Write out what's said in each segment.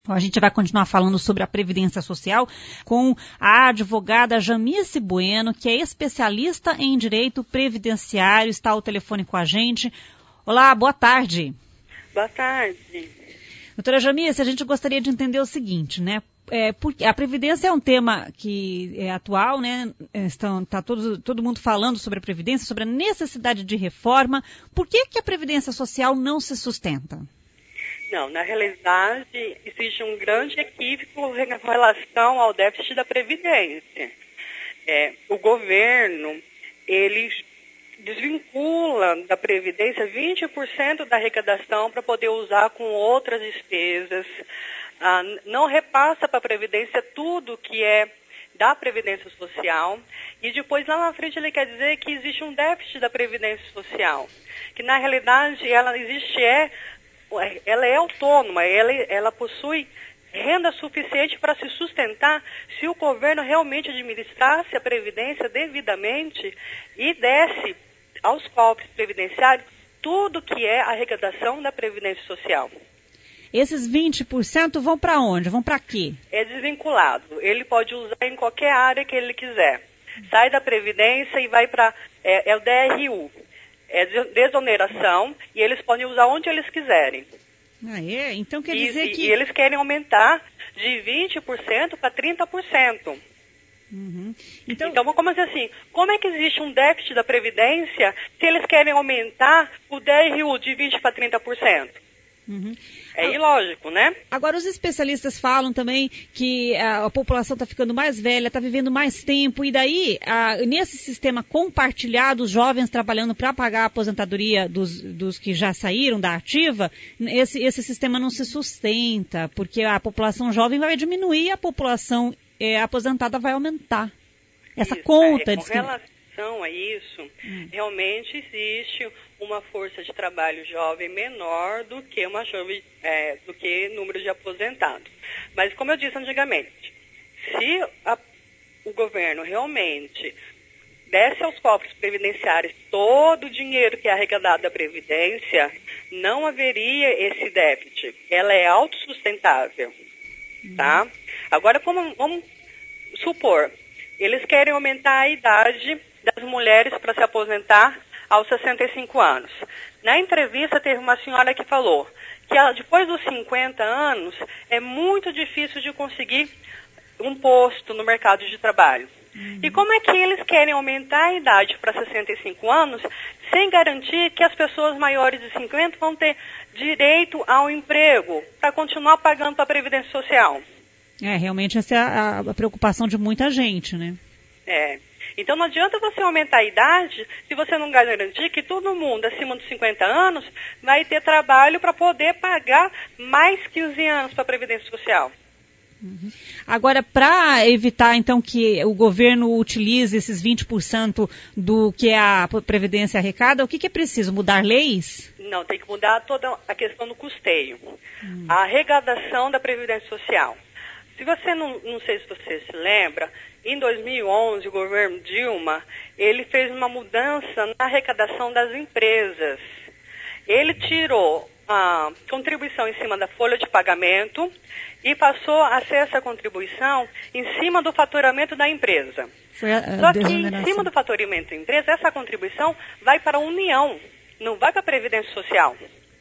A gente vai continuar falando sobre a Previdência Social com a advogada Jamice Bueno, que é especialista em direito previdenciário, está ao telefone com a gente. Olá, boa tarde. Boa tarde. Doutora Jamice, a gente gostaria de entender o seguinte, né? Porque a Previdência é um tema que é atual, né? Está todo mundo falando sobre a Previdência, sobre a necessidade de reforma. Por que a Previdência Social não se sustenta? Não, na realidade, existe um grande equívoco em relação ao déficit da Previdência. O governo, ele desvincula da Previdência 20% da arrecadação para poder usar com outras despesas. Não repassa para a Previdência tudo que é da Previdência Social. E depois, lá na frente, ele quer dizer que existe um déficit da Previdência Social. Que, na realidade, ela é autônoma, ela possui renda suficiente para se sustentar se o governo realmente administrasse a Previdência devidamente e desse aos cofres previdenciários tudo que é a arrecadação da Previdência Social. Esses 20% vão para onde? Vão para quê? É desvinculado. Ele pode usar em qualquer área que ele quiser. Sai da Previdência e vai para o DRU. É desoneração e eles podem usar onde eles quiserem. Então quer dizer que... E eles querem aumentar de 20% para 30%. Uhum. Então, como assim? Como é que existe um déficit da Previdência se eles querem aumentar o DRU de 20% para 30%? Uhum. É ilógico, né? Agora, os especialistas falam também que a população está ficando mais velha, está vivendo mais tempo, e daí, nesse sistema compartilhado, os jovens trabalhando para pagar a aposentadoria dos que já saíram da ativa, esse sistema não se sustenta, porque a população jovem vai diminuir e a população aposentada vai aumentar. Essa conta... Com relação a isso, realmente existe uma força de trabalho jovem menor do que número de aposentados. Mas, como eu disse antigamente, se o governo realmente desse aos cofres previdenciários todo o dinheiro que é arrecadado da Previdência, não haveria esse déficit. Ela é autossustentável, tá? Agora, vamos supor, eles querem aumentar a idade das mulheres para se aposentar aos 65 anos. Na entrevista teve uma senhora que falou que depois dos 50 anos é muito difícil de conseguir um posto no mercado de trabalho. E como é que eles querem aumentar a idade para 65 anos sem garantir que as pessoas maiores de 50 vão ter direito ao emprego para continuar pagando para a Previdência Social? Realmente essa é a preocupação de muita gente, né? Então não adianta você aumentar a idade se você não garantir que todo mundo acima dos 50 anos vai ter trabalho para poder pagar mais 15 anos para a Previdência Social. Uhum. Agora, para evitar então que o governo utilize esses 20% do que a Previdência arrecada, o que é preciso? Mudar leis? Não, tem que mudar toda a questão do custeio. A arrecadação da Previdência Social. Se você não sei se você se lembra, em 2011 o governo Dilma, ele fez uma mudança na arrecadação das empresas. Ele tirou a contribuição em cima da folha de pagamento e passou a ser essa contribuição em cima do faturamento da empresa. Só que em cima do faturamento da empresa, essa contribuição vai para a União, não vai para a Previdência Social.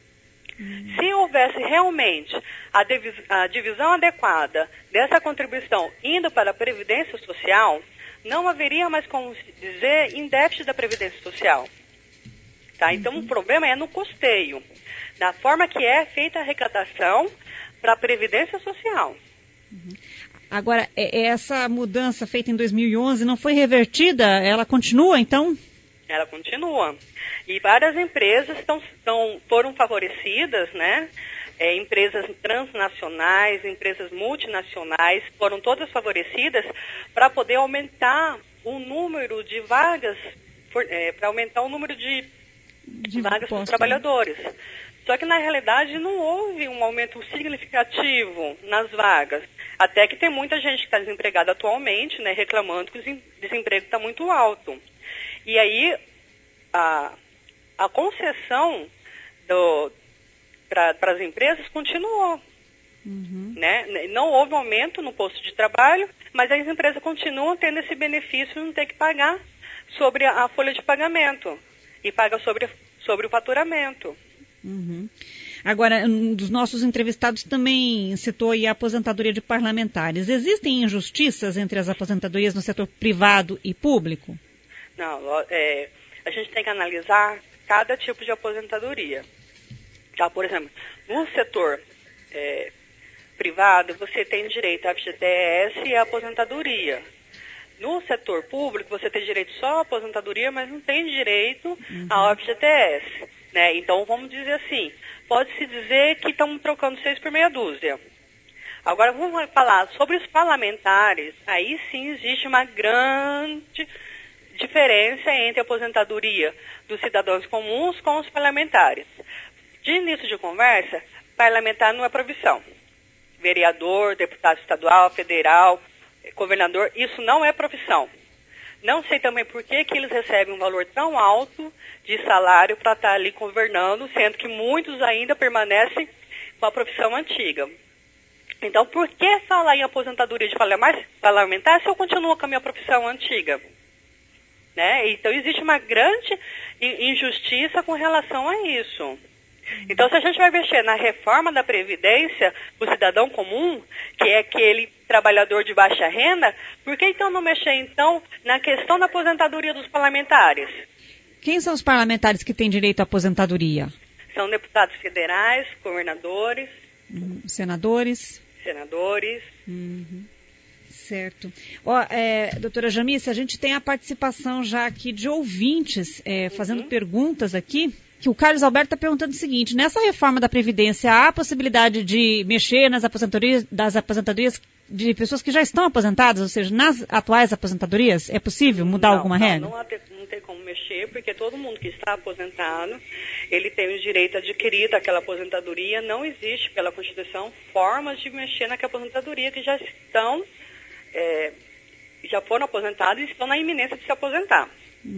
Se houvesse realmente a divisão adequada dessa contribuição indo para a Previdência Social, não haveria mais como dizer em déficit da Previdência Social. Tá? Então o problema é no custeio, na forma que é feita a arrecadação para a Previdência Social. Agora, essa mudança feita em 2011 não foi revertida? Ela continua, então? Ela continua. E várias empresas foram favorecidas, né? Empresas transnacionais, empresas multinacionais, foram todas favorecidas para poder aumentar o número de vagas, para aumentar o número de vagas para os trabalhadores. Só que, na realidade, não houve um aumento significativo nas vagas. Até que tem muita gente que está desempregada atualmente, né, reclamando que o desemprego está muito alto. E aí, a concessão para as empresas continuou. Né? Não houve aumento no posto de trabalho, mas as empresas continuam tendo esse benefício de não ter que pagar sobre a folha de pagamento e paga sobre o faturamento. Agora, um dos nossos entrevistados também citou aí a aposentadoria de parlamentares. Existem injustiças entre as aposentadorias no setor privado e público? Não, a gente tem que analisar cada tipo de aposentadoria. Tá, por exemplo, no setor privado, você tem direito à FGTS e à aposentadoria. No setor público, você tem direito só à aposentadoria, mas não tem direito ao FGTS. Né? Então, vamos dizer assim, pode-se dizer que estamos trocando 6 por meia dúzia. Agora, vamos falar sobre os parlamentares. Aí sim existe uma grande diferença entre a aposentadoria dos cidadãos comuns com os parlamentares. De início de conversa, parlamentar não é profissão. Vereador, deputado estadual, federal, governador, isso não é profissão. Não sei também por que eles recebem um valor tão alto de salário para estar ali governando, sendo que muitos ainda permanecem com a profissão antiga. Então, por que falar em aposentadoria de parlamentar se eu continuo com a minha profissão antiga? Né? Então, existe uma grande injustiça com relação a isso. Então, se a gente vai mexer na reforma da Previdência do cidadão comum, que é aquele trabalhador de baixa renda, por que então não mexer, então, na questão da aposentadoria dos parlamentares? Quem são os parlamentares que têm direito à aposentadoria? São deputados federais, governadores. Senadores. Certo. Doutora Jamice, a gente tem a participação já aqui de ouvintes fazendo perguntas aqui. Que o Carlos Alberto está perguntando o seguinte: nessa reforma da Previdência, há a possibilidade de mexer nas aposentadorias de pessoas que já estão aposentadas, ou seja, nas atuais aposentadorias? É possível mudar alguma regra? Não tem como mexer, porque todo mundo que está aposentado, ele tem o direito adquirido àquela aposentadoria. Não existe, pela Constituição, formas de mexer naquela aposentadoria que já estão, já foram aposentados e estão na iminência de se aposentar.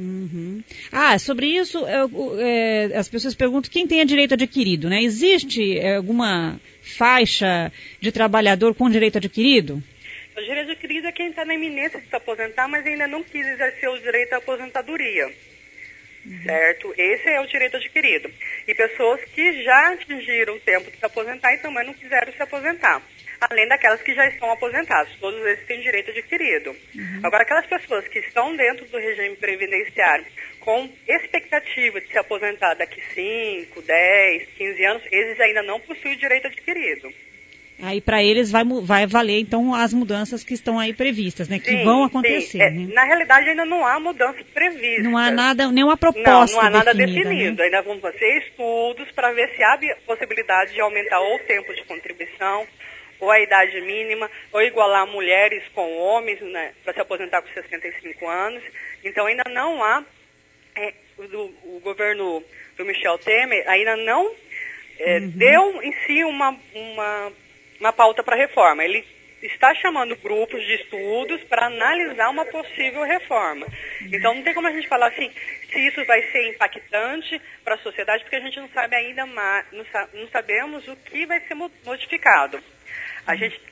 Sobre isso, as pessoas perguntam quem tem direito adquirido, né? Existe alguma faixa de trabalhador com direito adquirido? O direito adquirido é quem está na iminência de se aposentar, mas ainda não quis exercer o direito à aposentadoria. Certo? Esse é o direito adquirido. E pessoas que já atingiram o tempo de se aposentar e também não quiseram se aposentar. Além daquelas que já estão aposentadas. Todos esses têm direito adquirido. Agora, aquelas pessoas que estão dentro do regime previdenciário com expectativa de se aposentar daqui 5, 10, 15 anos, eles ainda não possuem direito adquirido. Aí para eles vai valer, então, as mudanças que estão aí previstas, né? Que vão acontecer. Né? Na realidade, ainda não há mudanças previstas. Não há nada, nenhuma proposta Não há nada definida, definido. Né? Ainda vão fazer estudos para ver se há possibilidade de aumentar ou o tempo de contribuição, ou a idade mínima, ou igualar mulheres com homens, né, para se aposentar com 65 anos. Então, ainda não há, o governo do Michel Temer ainda não deu em si uma pauta para reforma. Ele está chamando grupos de estudos para analisar uma possível reforma. Então, não tem como a gente falar assim, se isso vai ser impactante para a sociedade, porque a gente não sabe ainda não sabemos o que vai ser modificado. A gente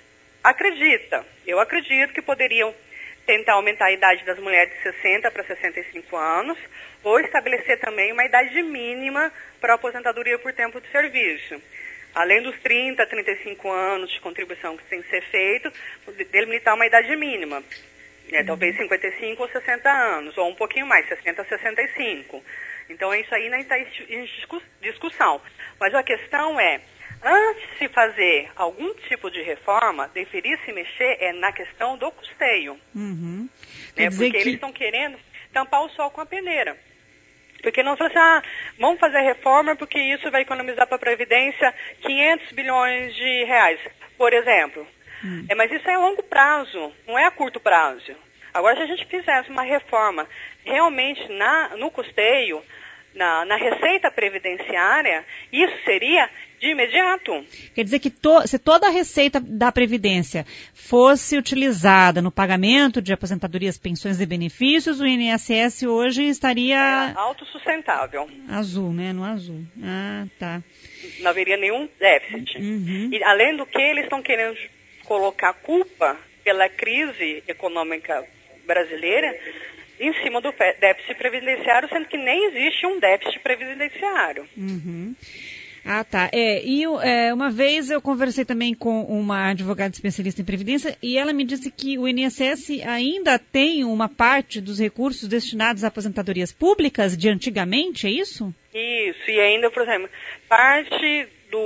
eu acredito que poderiam tentar aumentar a idade das mulheres de 60 para 65 anos, ou estabelecer também uma idade mínima para a aposentadoria por tempo de serviço. Além dos 30, 35 anos de contribuição que tem que ser feito, delimitar uma idade mínima. Talvez 55 ou 60 anos, ou um pouquinho mais, 60 a 65. Então, isso aí ainda está em discussão. Mas a questão é, antes de se fazer algum tipo de reforma, deveria se mexer na questão do custeio. Porque eles estão querendo tampar o sol com a peneira. Porque não falam assim, vamos fazer reforma porque isso vai economizar para a Previdência 500 bilhões de reais, por exemplo. Mas isso é a longo prazo, não é a curto prazo. Agora, se a gente fizesse uma reforma realmente no custeio, na receita previdenciária, isso seria de imediato. Quer dizer que se toda a receita da Previdência fosse utilizada no pagamento de aposentadorias, pensões e benefícios, o INSS hoje estaria... autossustentável. Azul, né? No azul. Ah, tá. Não haveria nenhum déficit. Uhum. E, além do que, eles estão querendo colocar culpa pela crise econômica brasileira em cima do déficit previdenciário, sendo que nem existe um déficit previdenciário. Uhum. Ah, tá. Uma vez eu conversei também com uma advogada especialista em Previdência e ela me disse que o INSS ainda tem uma parte dos recursos destinados a aposentadorias públicas de antigamente, é isso? Isso, e ainda, por exemplo, parte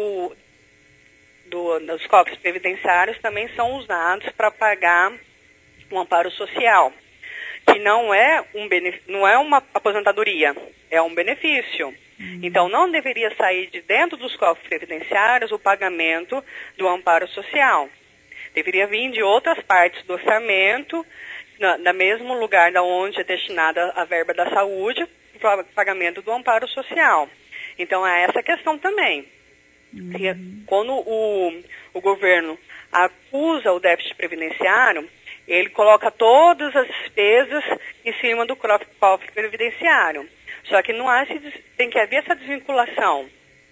dos cofres previdenciários também são usados para pagar um amparo social, que não é uma aposentadoria, é um benefício. Então, não deveria sair de dentro dos cofres previdenciários o pagamento do amparo social. Deveria vir de outras partes do orçamento, no mesmo lugar da onde é destinada a verba da saúde, para o pagamento do amparo social. Então, é essa questão também. Quando o governo acusa o déficit previdenciário, ele coloca todas as despesas em cima do cofre previdenciário. Só que tem que haver essa desvinculação.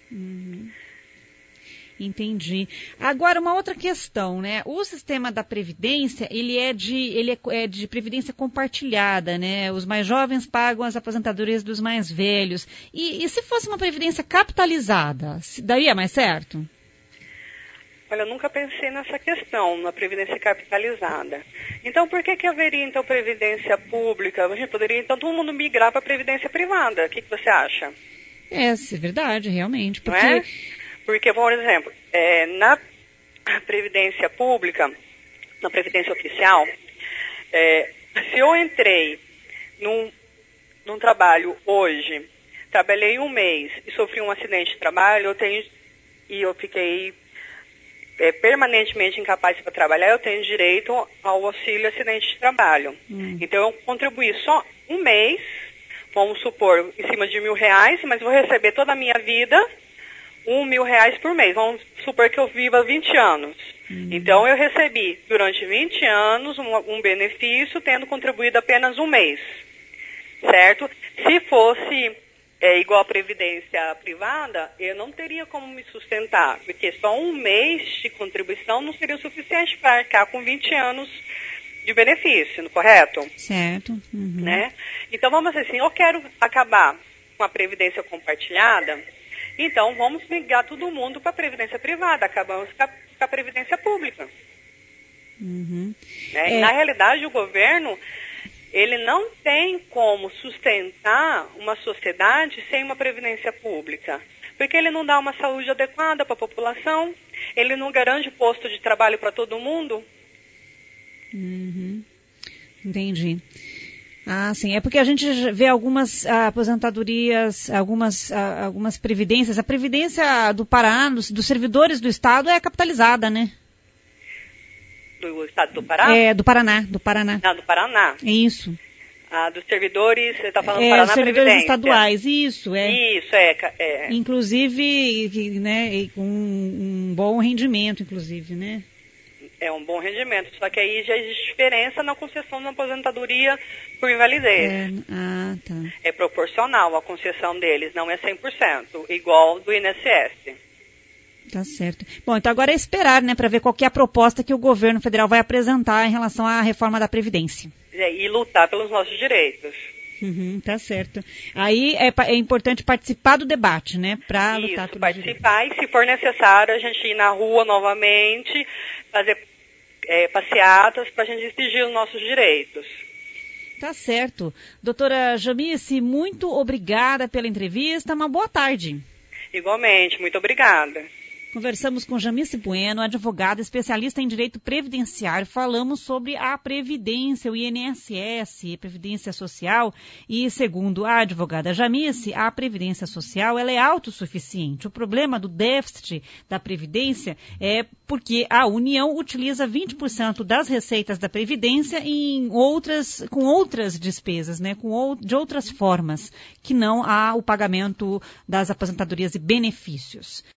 Entendi. Agora, uma outra questão, né? O sistema da Previdência, ele é de previdência compartilhada, né? Os mais jovens pagam as aposentadorias dos mais velhos. E se fosse uma previdência capitalizada, daria mais certo? Olha, eu nunca pensei nessa questão, na previdência capitalizada. Então, por que haveria, então, previdência pública? A gente poderia, então, todo mundo migrar para a previdência privada. O que você acha? É verdade, realmente. Porque... Não é? Porque, por exemplo, na previdência pública, na previdência oficial, se eu entrei num trabalho hoje, trabalhei um mês e sofri um acidente de trabalho, eu fiquei permanentemente incapaz para trabalhar, eu tenho direito ao auxílio acidente de trabalho. Então, eu contribuí só um mês, vamos supor, em cima de R$1.000, mas vou receber toda a minha vida R$1.000 por mês. Vamos supor que eu viva 20 anos. Então, eu recebi durante 20 anos um benefício, tendo contribuído apenas um mês. Certo? Se fosse igual a previdência privada, eu não teria como me sustentar, porque só um mês de contribuição não seria o suficiente para arcar com 20 anos de benefício, correto? Certo. Uhum. Né? Então, vamos dizer assim, eu quero acabar com a previdência compartilhada, então vamos migrar todo mundo para a previdência privada, acabamos com a previdência pública. Uhum. Né? E, na realidade, o governo... ele não tem como sustentar uma sociedade sem uma previdência pública, porque ele não dá uma saúde adequada para a população, ele não garante posto de trabalho para todo mundo. Uhum. Entendi. Ah, sim. É porque a gente vê algumas aposentadorias, algumas previdências. A previdência do Paraná, dos servidores do Estado, é capitalizada, né? Do Estado do Pará? Do Paraná. Não, do Paraná. Isso. Dos servidores, você está falando do Paraná servidores Previdência. Estaduais, isso. Isso, Inclusive, né, com um bom rendimento, inclusive, né? É um bom rendimento, só que aí já existe diferença na concessão da aposentadoria por invalidez. Tá. É proporcional a concessão deles, não é 100%, igual do INSS. Tá certo. Bom, então agora é esperar, né, para ver qual que é a proposta que o governo federal vai apresentar em relação à reforma da Previdência. E lutar pelos nossos direitos. Tá certo. Aí é importante participar do debate, né, para lutar pelos participar direitos. E, se for necessário, a gente ir na rua novamente, fazer passeatas para a gente exigir os nossos direitos. Tá certo. Doutora Jamice, muito obrigada pela entrevista. Uma boa tarde. Igualmente, muito obrigada. Conversamos com Jamice Bueno, advogada especialista em direito previdenciário. Falamos sobre a Previdência, o INSS, Previdência Social. E, segundo a advogada Jamice, a Previdência Social ela é autossuficiente. O problema do déficit da Previdência é porque a União utiliza 20% das receitas da Previdência com outras despesas, né, de outras formas, que não há o pagamento das aposentadorias e benefícios.